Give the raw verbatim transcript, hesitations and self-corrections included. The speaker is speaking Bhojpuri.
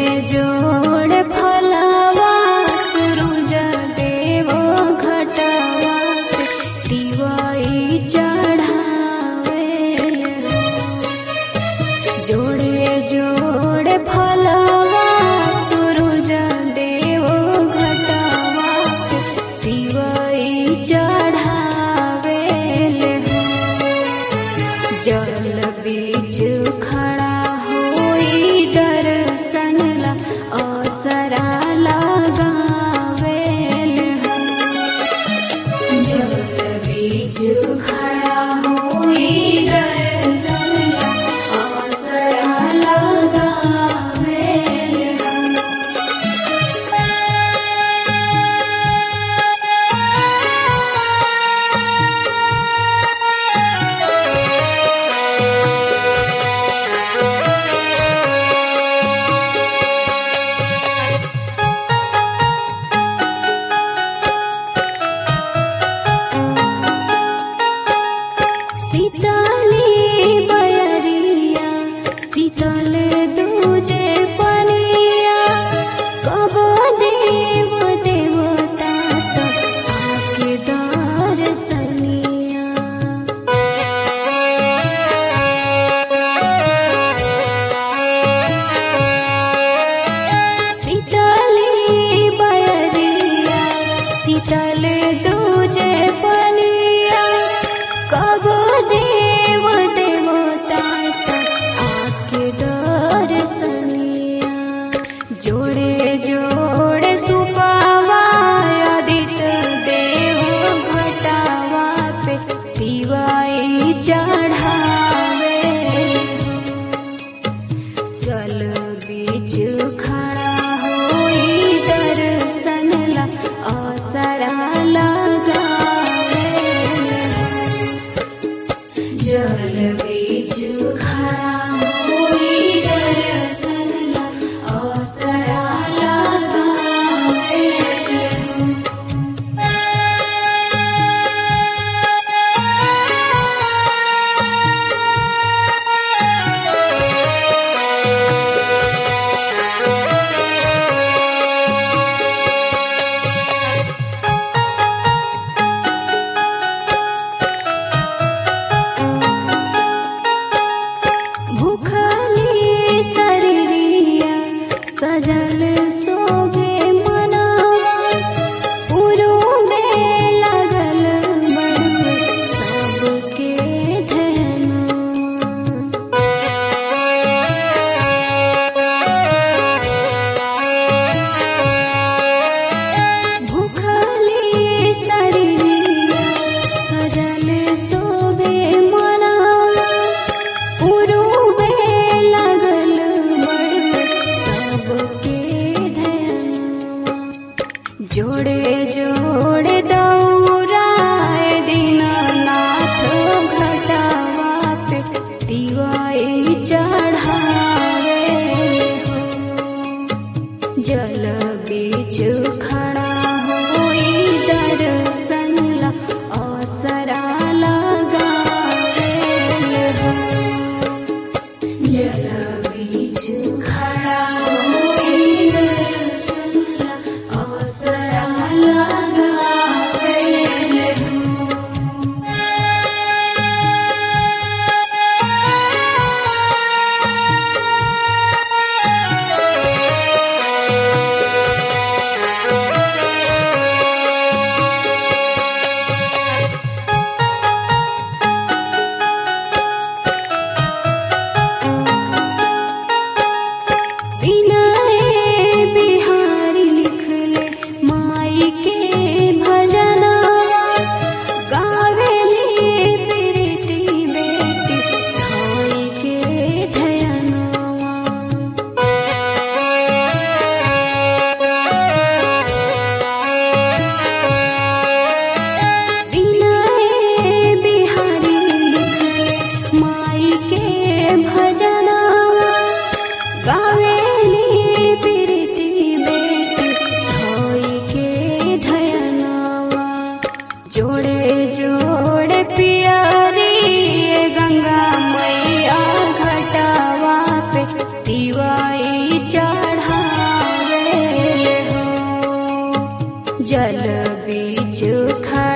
जोड़ फलवा सूरज देव घटवा तिवाई चढ़ावे। जोड़े जोड़ फलवा सूरज देव घटवा तिवाई चढ़ावे। जल बीच खड़ा होई दर्शन ला असरा लगावेल। जल बीच खड़ा होई दर्शन ला असरा लगावेल। शीतली बयरिया शीतल दूजे पनिया कब देव देवता तब आके दर्शनिया। शीतली बयरिया शीतल दूजे पनिया कब देव देवता आके दर्शनिया। जोड़े जोड़े सुपावा आदित्य देव घटावा पे तिवाई चढ़ावे। जल बीच खड़ा होई दर्शन ला असरा लगावे। जल बीच खड़ा होई दर्शन ला असरा लगावे। भूखली शरीरिया सजल सोभे मनवा पुरुबे लगल बड़ सबके धनवा। भूखली शरीरिया सजल सोभे मनवा पुरुबे लगल बड़ सबके धनवा। जोड़े जोड़े दौड़ाए दीनानाथ घटावा पे तिवाई चढ़ावे। जल बीच खड़ा होई दर्शन ला असरा लगावे। जल बीच खड़ा होई दर्शन ला असरा लगावे। जल बीच खड़ा